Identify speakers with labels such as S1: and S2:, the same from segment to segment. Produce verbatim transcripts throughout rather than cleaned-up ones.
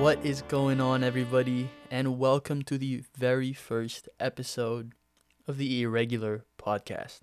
S1: What is going on, everybody, and welcome to the very first episode of the Irregular Podcast.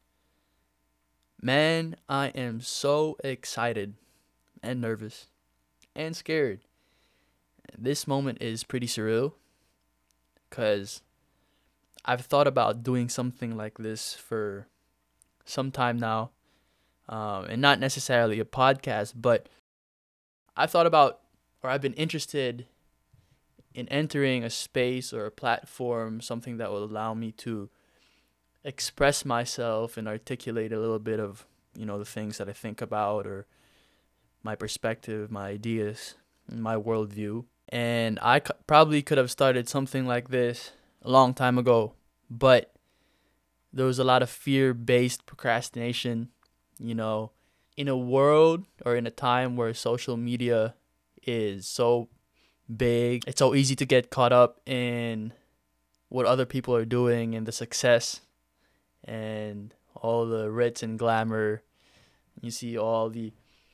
S1: Man, I am so excited and nervous and scared. This moment is pretty surreal because I've thought about doing something like this for some time now, um, and not necessarily a podcast, but I've thought about or I've been interested in entering a space or a platform, something that will allow me to express myself and articulate a little bit of, you know, the things that I think about or my perspective, my ideas, and my worldview. And I c- probably could have started something like this a long time ago, but there was a lot of fear-based procrastination, you know, in a world or in a time where social media is so big. It's so easy to get caught up in what other people are doing and the success and all the ritz and glamour. You see all the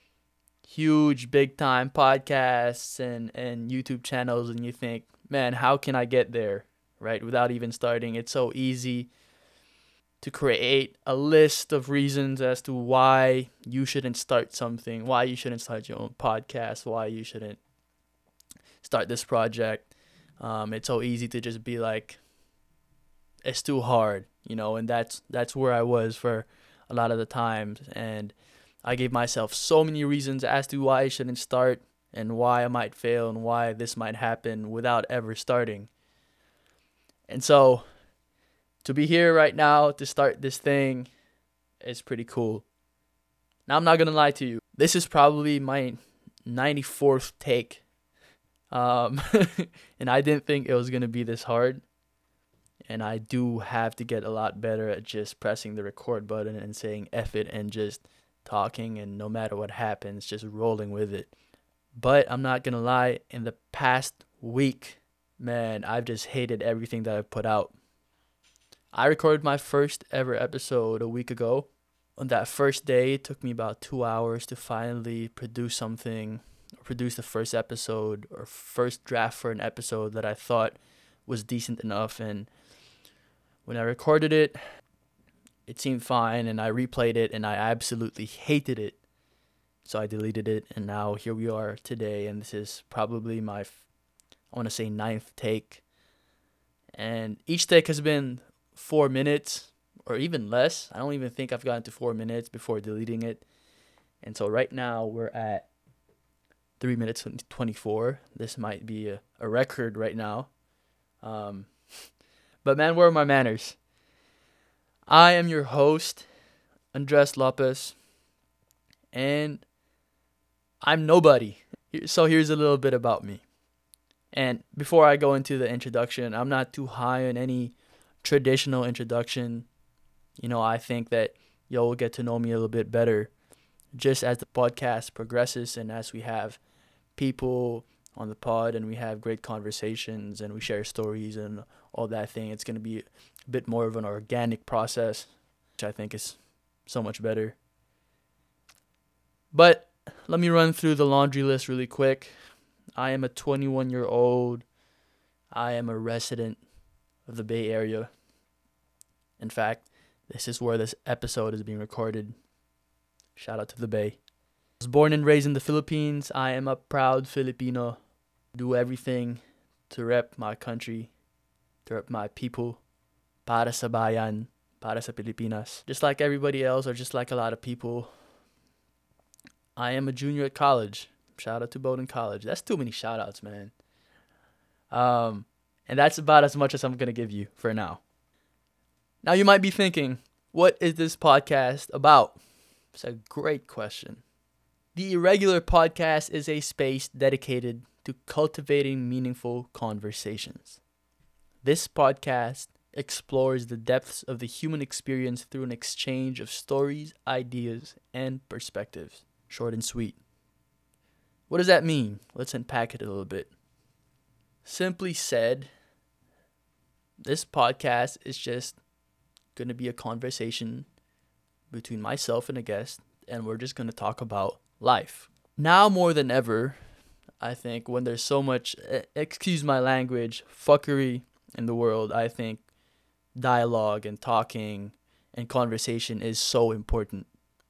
S1: huge big time podcasts and, and YouTube channels and you think, man, how can I get there, right? Without even starting. It's so easy to create a list of reasons as to why you shouldn't start something, why you shouldn't start your own podcast, why you shouldn't start this project. Um, it's so easy to just be like, it's too hard, you know, and that's that's where I was for a lot of the times. And I gave myself so many reasons as to why I shouldn't start and why I might fail and why this might happen without ever starting. And so to be here right now to start this thing is pretty cool. Now, I'm not going to lie to you. This is probably my ninety-fourth take. Um, and I didn't think it was going to be this hard. And I do have to get a lot better at just pressing the record button and saying F it and just talking, and no matter what happens, just rolling with it. But I'm not going to lie, in the past week, man, I've just hated everything that I've put out. I recorded my first ever episode a week ago. On that first day, it took me about two hours to finally produce something, or produce the first episode or first draft for an episode that I thought was decent enough. And when I recorded it, it seemed fine, and I replayed it, and I absolutely hated it. So I deleted it, and now here we are today, and this is probably my, I want to say, ninth take. And each take has been four minutes or even less. I don't even think I've gotten to four minutes before deleting it. And so right now we're at three minutes and twenty-four. This might be a, a record right now. Um, but man, where are my manners? I am your host, Andres Lopez, and I'm nobody. So here's a little bit about me. And before I go into the introduction, I'm not too high on any traditional introduction. You know, I think that you'll get to know me a little bit better just as the podcast progresses and as we have people on the pod and we have great conversations and we share stories and all that thing. It's going to be a bit more of an organic process, which I think is so much better. But let me run through the laundry list really quick. I am a twenty-one-year-old. I am a resident of the Bay Area. In fact, this is where this episode is being recorded. Shout out to the Bay. I was born and raised in the Philippines. I am a proud Filipino. Do everything to rep my country, to rep my people. Para sa bayan, para sa Pilipinas. Just like everybody else, or just like a lot of people, I am a junior at college. Shout out to Bowdoin College. That's too many shout outs, man. Um, and that's about as much as I'm going to give you for now. Now you might be thinking, what is this podcast about? It's a great question. The Irregular Podcast is a space dedicated to cultivating meaningful conversations. This podcast explores the depths of the human experience through an exchange of stories, ideas, and perspectives. Short and sweet. What does that mean? Let's unpack it a little bit. Simply said, this podcast is just going to be a conversation between myself and a guest, and we're just going to talk about life. Now more than ever, I think when there's so much, eh, excuse my language, fuckery in the world, I think dialogue and talking and conversation is so important.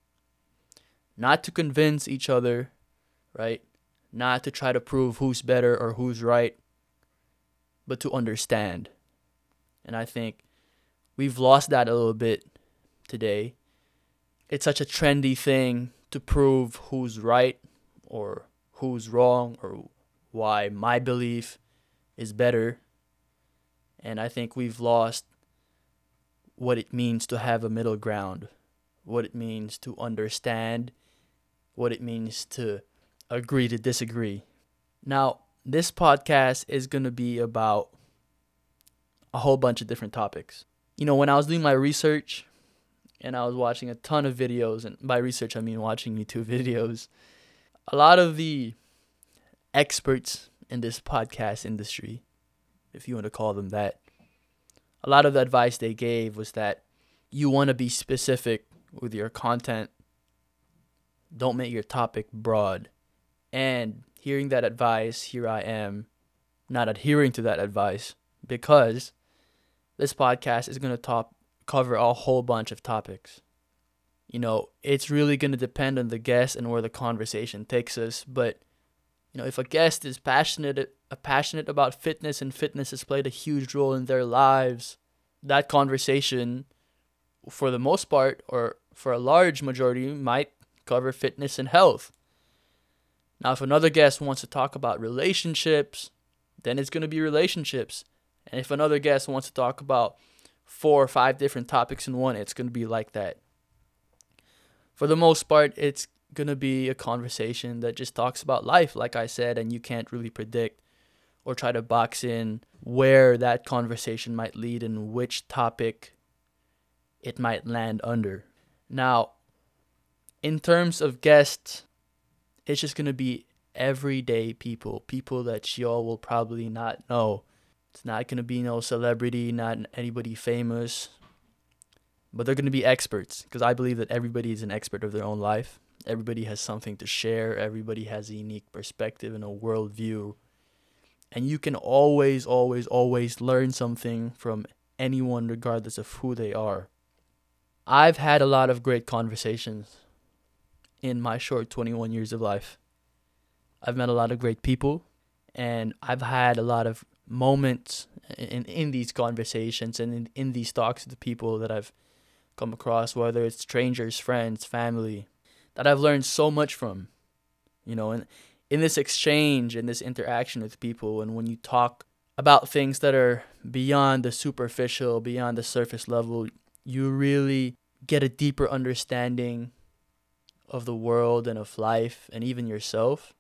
S1: Not to convince each other, right? Not to try to prove who's better or who's right, but to understand. And I think we've lost that a little bit today. It's such a trendy thing to prove who's right or who's wrong or why my belief is better. And I think we've lost what it means to have a middle ground, what it means to understand, what it means to agree to disagree. Now, this podcast is going to be about a whole bunch of different topics. You know, when I was doing my research and I was watching a ton of videos, and by research I mean watching YouTube videos, a lot of the experts in this podcast industry, if you want to call them that, a lot of the advice they gave was that you want to be specific with your content. Don't make your topic broad. And hearing that advice, here I am not adhering to that advice because this podcast is going to top cover a whole bunch of topics. You know, it's really going to depend on the guest and where the conversation takes us. But, you know, if a guest is passionate, uh, passionate about fitness and fitness has played a huge role in their lives, that conversation, for the most part, or for a large majority, might cover fitness and health. Now, if another guest wants to talk about relationships, then it's going to be relationships. And if another guest wants to talk about four or five different topics in one, it's going to be like that. For the most part, it's going to be a conversation that just talks about life, like I said, and you can't really predict or try to box in where that conversation might lead and which topic it might land under. Now, in terms of guests, it's just going to be everyday people, people that y'all will probably not know. It's not going to be no celebrity, not anybody famous, but they're going to be experts because I believe that everybody is an expert of their own life. Everybody has something to share. Everybody has a unique perspective and a worldview. And you can always, always, always learn something from anyone regardless of who they are. I've had a lot of great conversations in my short twenty-one years of life. I've met a lot of great people, and I've had a lot of moments in, in these conversations and in, in these talks with the people that I've come across, whether it's strangers, friends, family, that I've learned so much from. You know, and in this exchange, in this interaction with people, and when you talk about things that are beyond the superficial, beyond the surface level, you really get a deeper understanding of the world and of life and even yourself.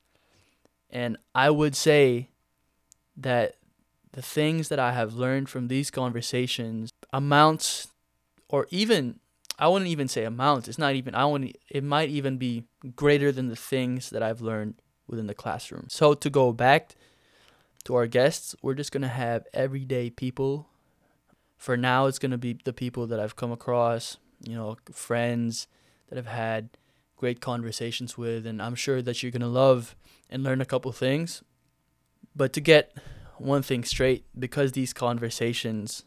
S1: And I would say that the things that I have learned from these conversations amounts, or even, I wouldn't even say amounts, it's not even, I wouldn't, it might even be greater than the things that I've learned within the classroom. So to go back to our guests, we're just going to have everyday people. For now, it's going to be the people that I've come across, you know, friends that I've had great conversations with, and I'm sure that you're going to love and learn a couple things. But to get one thing straight, because these conversations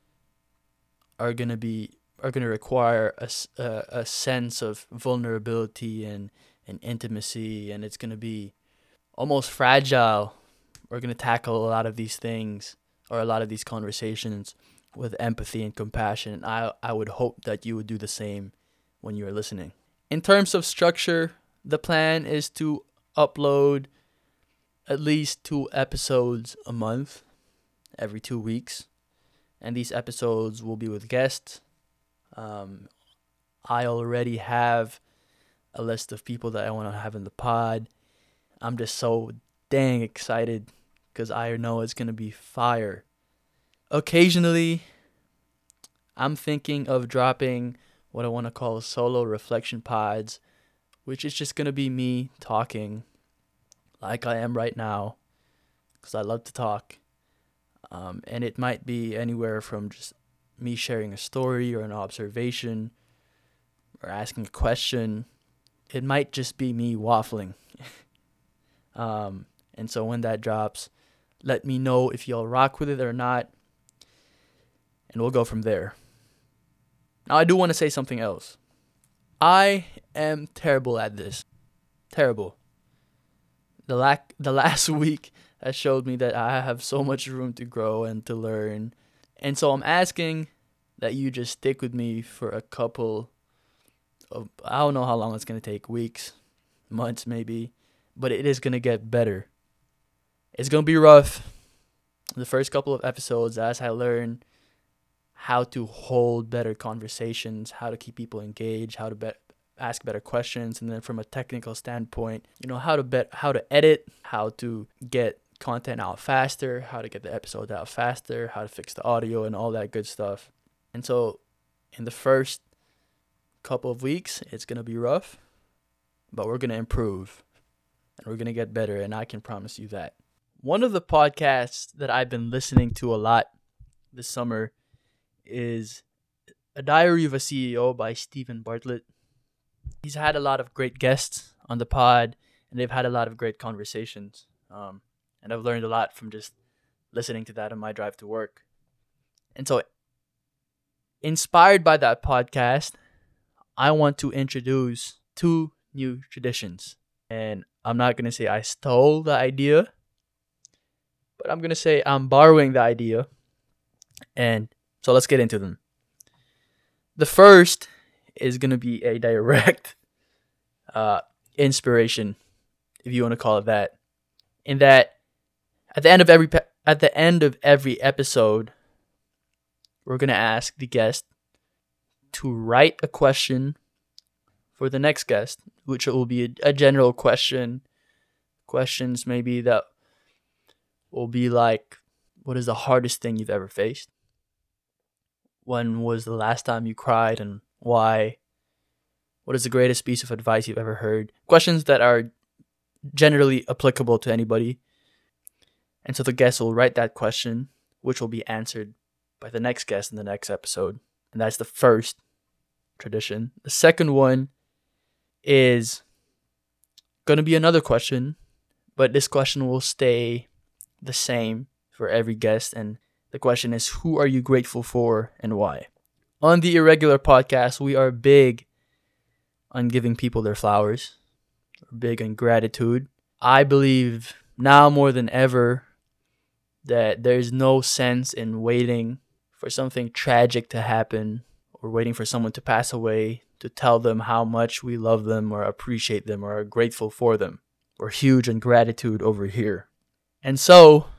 S1: are going to be are going to require a, a, a sense of vulnerability and, and intimacy, and it's going to be almost fragile. We're going to tackle a lot of these things, or a lot of these conversations, with empathy and compassion, and I, I would hope that you would do the same when you're listening. In terms of structure, the plan is to upload at least two episodes a month, every two weeks. And these episodes will be with guests. Um, I already have a list of people that I want to have in the pod. I'm just so dang excited because I know it's going to be fire. Occasionally, I'm thinking of dropping what I want to call solo reflection pods, which is just going to be me talking like I am right now, because I love to talk. Um, and it might be anywhere from just me sharing a story or an observation or asking a question. It might just be me waffling. Um, and so when that drops, let me know if y'all rock with it or not, and we'll go from there. Now, I do want to say something else. I am terrible at this. Terrible. The lack, the last week has showed me that I have so much room to grow and to learn. And so I'm asking that you just stick with me for a couple of, I don't know how long it's going to take, weeks, months maybe, but it is going to get better. It's going to be rough the first couple of episodes as I learn how to hold better conversations, how to keep people engaged, how to be- ask better questions, and then from a technical standpoint, you know, how to bet, how to edit, how to get content out faster, how to get the episode out faster, how to fix the audio and all that good stuff. And so in the first couple of weeks, it's going to be rough, but we're going to improve and we're going to get better, and I can promise you that. One of the podcasts that I've been listening to a lot this summer is A Diary of a C E O by Stephen Bartlett. He's had a lot of great guests on the pod, and they've had a lot of great conversations. Um, and I've learned a lot from just listening to that on my drive to work. And so, inspired by that podcast, I want to introduce two new traditions. And I'm not going to say I stole the idea, but I'm going to say I'm borrowing the idea. And so let's get into them. The first is going to be a direct uh, inspiration, if you want to call it that. In that, at the end of every pe- at the end of every episode, we're going to ask the guest to write a question for the next guest, which will be a, a general question. Questions maybe that will be like, what is the hardest thing you've ever faced? When was the last time you cried and why? What is the greatest piece of advice you've ever heard? Questions that are generally applicable to anybody. And so the guest will write that question, which will be answered by the next guest in the next episode. And that's the first tradition. The second one is going to be another question, but this question will stay the same for every guest. And the question is, who are you grateful for and why? On the Irregular Podcast, we are big on giving people their flowers. We're big on gratitude. I believe now more than ever that there's no sense in waiting for something tragic to happen or waiting for someone to pass away to tell them how much we love them or appreciate them or are grateful for them. We're huge on gratitude over here. And so,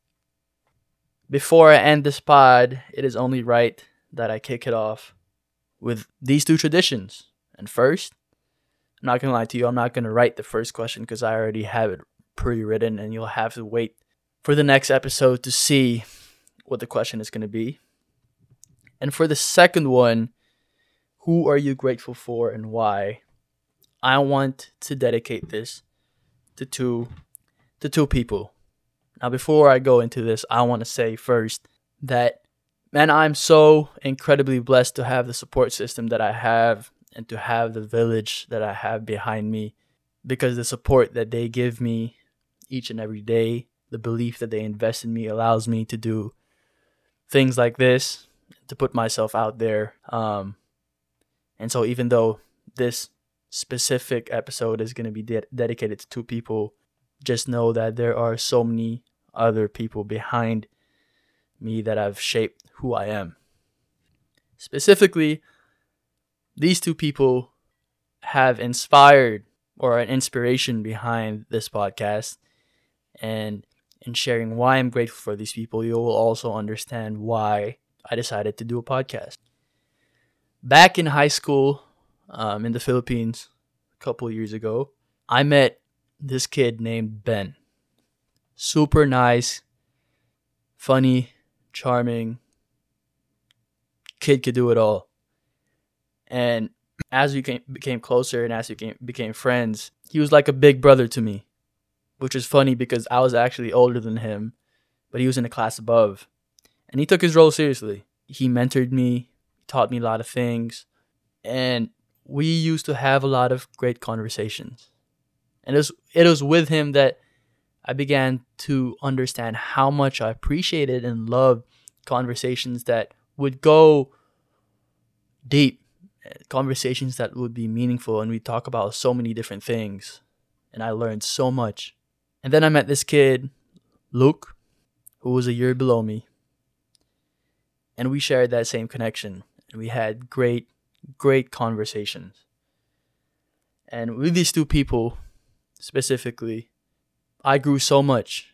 S1: before I end this pod, it is only right that I kick it off with these two traditions. And first, I'm not going to lie to you, I'm not going to write the first question because I already have it pre-written, and you'll have to wait for the next episode to see what the question is going to be. And for the second one, who are you grateful for and why? I want to dedicate this to two, to two people. Now, before I go into this, I want to say first that, man, I'm so incredibly blessed to have the support system that I have and to have the village that I have behind me, because the support that they give me each and every day, the belief that they invest in me allows me to do things like this, to put myself out there. Um, and so even though this specific episode is going to be de- dedicated to two people, just know that there are so many other people behind me that have shaped who I am. Specifically, these two people have inspired or an inspiration behind this podcast. And in sharing why I'm grateful for these people, you will also understand why I decided to do a podcast. Back in high school, um, in the Philippines, a couple years ago, I met this kid named Ben. Super nice, funny, charming. Kid could do it all. And as we came, became closer and as we came, became friends, he was like a big brother to me, which is funny because I was actually older than him, but he was in a class above. And he took his role seriously. He mentored me, taught me a lot of things, and we used to have a lot of great conversations. And it was, it was with him that I began to understand how much I appreciated and loved conversations that would go deep, conversations that would be meaningful, and we talk about so many different things. And I learned so much. And then I met this kid, Luke, who was a year below me. And we shared that same connection. And we had great, great conversations. And with these two people specifically, I grew so much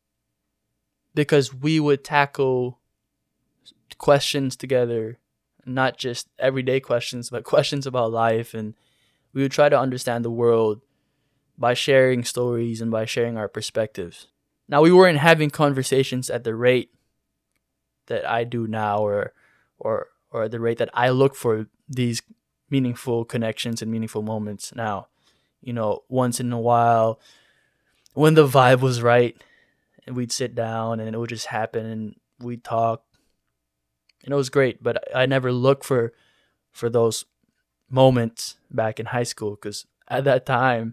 S1: because we would tackle questions together, not just everyday questions, but questions about life. And we would try to understand the world by sharing stories and by sharing our perspectives. Now, we weren't having conversations at the rate that I do now, or or or at the rate that I look for these meaningful connections and meaningful moments now. You know, once in a while, when the vibe was right, and we'd sit down and it would just happen and we'd talk. And it was great, but I never looked for for those moments back in high school because at that time,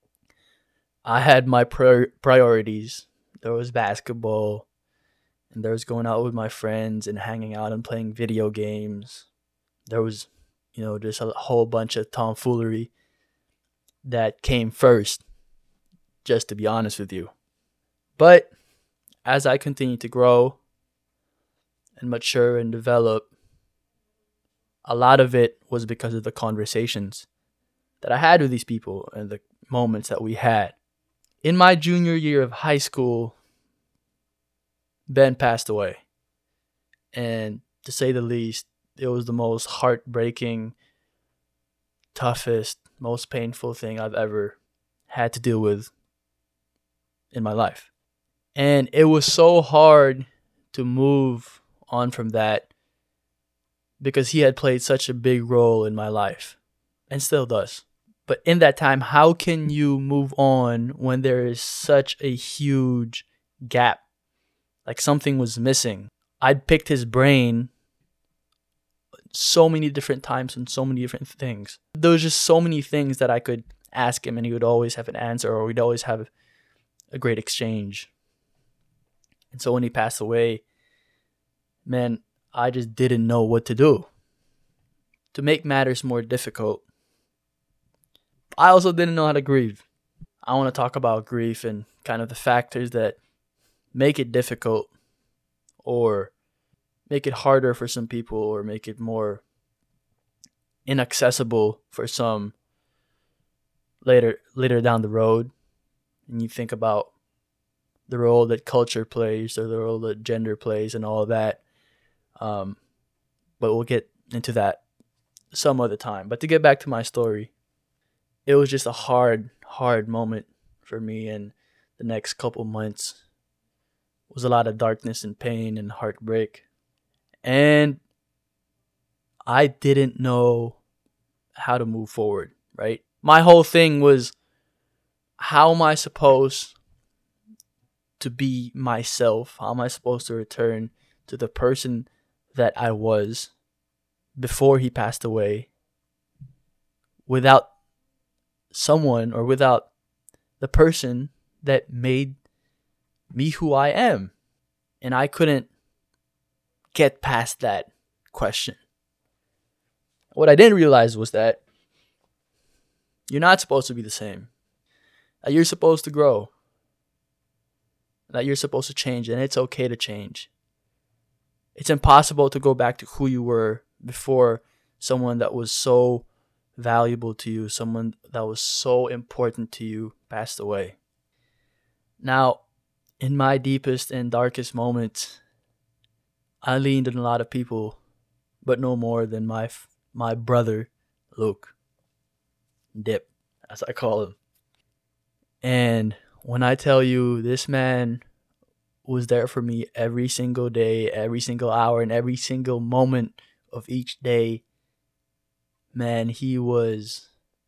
S1: I had my prior- priorities. There was basketball, and there was going out with my friends and hanging out and playing video games. There was, you know, just a whole bunch of tomfoolery that came first, just to be honest with you. But as I continued to grow and mature and develop, a lot of it was because of the conversations that I had with these people and the moments that we had. In my junior year of high school, Ben passed away. And to say the least, it was the most heartbreaking, toughest, most painful thing I've ever had to deal with in my life. And it was so hard to move on from that because he had played such a big role in my life and still does. But in that time, how can you move on when there is such a huge gap? Like something was missing. I'd picked his brain so many different times and so many different things. There was just so many things that I could ask him and he would always have an answer, or we'd always have a great exchange. And so when he passed away, man, I just didn't know what to do. To make matters more difficult, I also didn't know how to grieve. I want to talk about grief and kind of the factors that make it difficult or make it harder for some people or make it more inaccessible for some later later down the road. And you think about the role that culture plays or the role that gender plays and all of that. Um, but we'll get into that some other time. But to get back to my story, it was just a hard, hard moment for me. And the next couple months was a lot of darkness and pain and heartbreak. And I didn't know how to move forward, right? My whole thing was, how am I supposed to be myself? How am I supposed to return to the person that I was before he passed away without someone or without the person that made me who I am? And I couldn't get past that question. What I didn't realize was that you're not supposed to be the same. That you're supposed to grow. That you're supposed to change, and it's okay to change. It's impossible to go back to who you were before someone that was so valuable to you, someone that was so important to you, passed away. Now, in my deepest and darkest moments, I leaned on a lot of people, but no more than my my brother, Luke. Dip, as I call him. And when I tell you, this man was there for me every single day, every single hour, and every single moment of each day, man, he was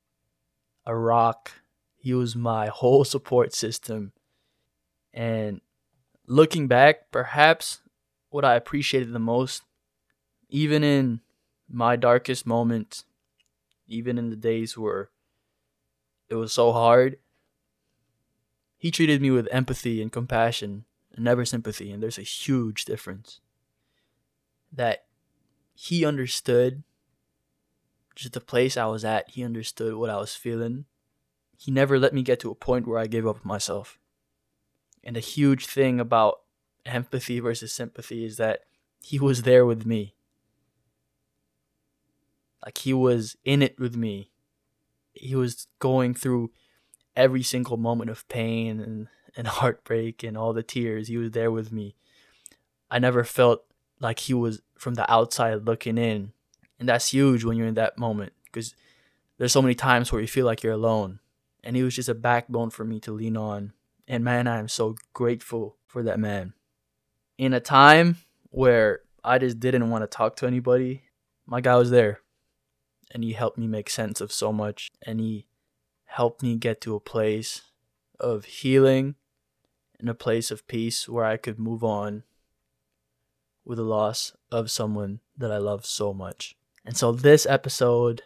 S1: a rock. He was my whole support system. And looking back, perhaps what I appreciated the most, even in my darkest moments, even in the days where it was so hard, He treated me with empathy and compassion and never sympathy. And there's a huge difference. That he understood just the place I was at. He understood what I was feeling. He never let me get to a point where I gave up myself. And a huge thing about empathy versus sympathy is that he was there with me. Like, he was in it with me. He was going through every single moment of pain and, and heartbreak and all the tears. He was there with me. I never felt like he was from the outside looking in. And that's huge when you're in that moment, because there's so many times where you feel like you're alone. And he was just a backbone for me to lean on. And man, I am so grateful for that man. In a time where I just didn't want to talk to anybody, my guy was there. And he helped me make sense of so much. And he helped me get to a place of healing and a place of peace where I could move on with the loss of someone that I love so much. And so this episode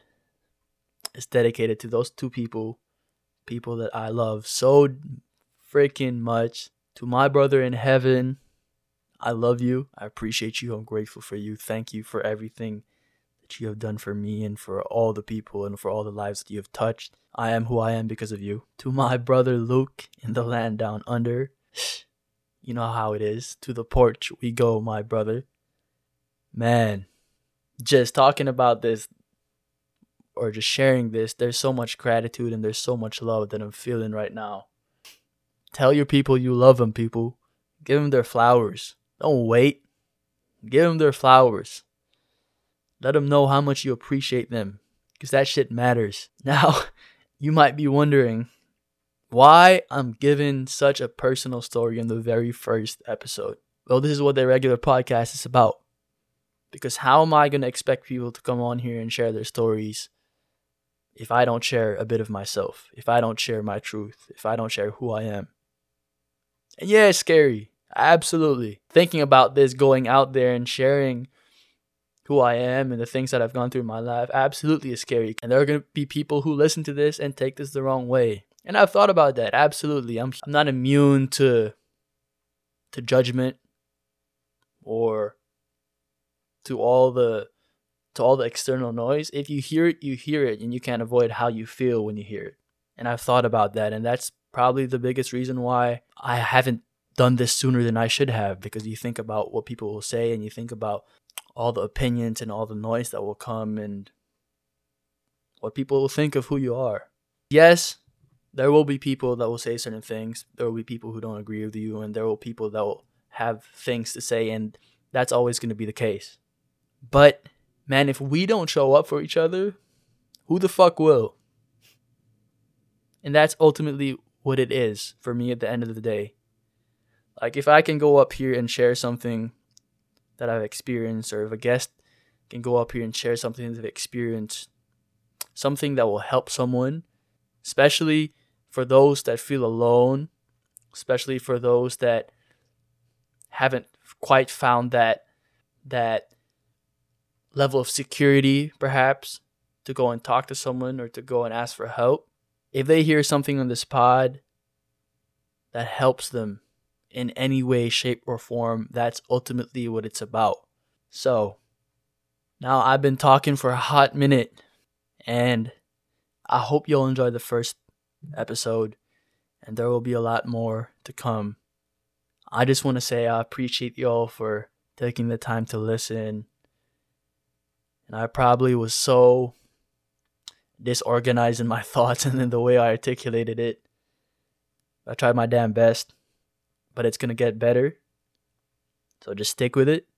S1: is dedicated to those two people, people that I love so freaking much. To my brother in heaven, I love you. I appreciate you. I'm grateful for you. Thank you for everything that you have done for me and for all the people and for all the lives that you have touched. I am who I am because of you. To my brother Luke in the land down under, you know how it is. To the porch we go, my brother. Man, just talking about this or just sharing this, there's so much gratitude and there's so much love that I'm feeling right now. Tell your people you love them, people. Give them their flowers. Don't wait. Give them their flowers. Let them know how much you appreciate them, because that shit matters. Now, you might be wondering why I'm giving such a personal story in the very first episode. Well, this is what the regular podcast is about. Because how am I going to expect people to come on here and share their stories if I don't share a bit of myself, if I don't share my truth, if I don't share who I am? And yeah, it's scary. Absolutely. Thinking about this, going out there and sharing who I am and the things that I've gone through in my life, absolutely is scary. And there are going to be people who listen to this and take this the wrong way. And I've thought about that. Absolutely. I'm, I'm not immune to, to judgment or to all the to all the external noise. If you hear it, you hear it, and you can't avoid how you feel when you hear it. And I've thought about that, and that's probably the biggest reason why I haven't done this sooner than I should have, because you think about what people will say, and you think about all the opinions and all the noise that will come, and what people will think of who you are. Yes, there will be people that will say certain things. There will be people who don't agree with you, and there will be people that will have things to say, and that's always going to be the case. But, man, if we don't show up for each other, who the fuck will? And that's ultimately what it is for me at the end of the day. Like, if I can go up here and share something that I've experienced, or if a guest can go up here and share something that they've experienced, something that will help someone, especially for those that feel alone, especially for those that haven't quite found that that level of security, perhaps, to go and talk to someone or to go and ask for help. If they hear something on this pod that helps them in any way, shape, or form, that's ultimately what it's about. So, now I've been talking for a hot minute, and I hope you'll enjoy the first episode, and there will be a lot more to come. I just want to say I appreciate y'all for taking the time to listen. And I probably was so disorganized in my thoughts and in the way I articulated it. I tried my damn best, but it's going to get better. So just stick with it.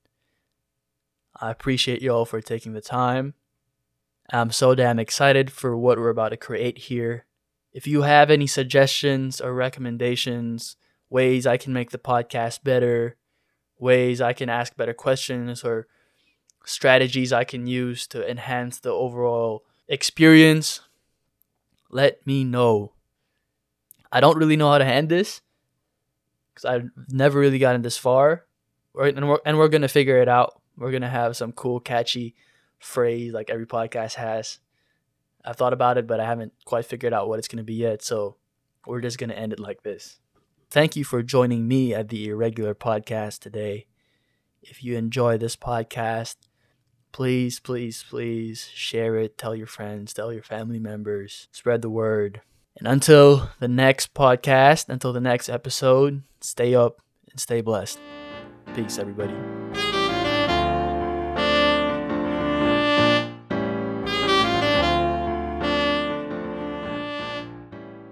S1: I appreciate y'all for taking the time. I'm so damn excited for what we're about to create here. If you have any suggestions or recommendations, ways I can make the podcast better, ways I can ask better questions, or strategies I can use to enhance the overall experience, let me know. I don't really know how to hand this because I've never really gotten this far. And we're, and we're going to figure it out. We're going to have some cool, catchy phrase like every podcast has. I've thought about it, but I haven't quite figured out what it's going to be yet. So we're just going to end it like this. thank you for joining me at the Irregular Podcast today. If you enjoy this podcast, please, please, please share it. Tell your friends, tell your family members, spread the word. And until the next podcast, until the next episode, stay up and stay blessed. Peace, everybody.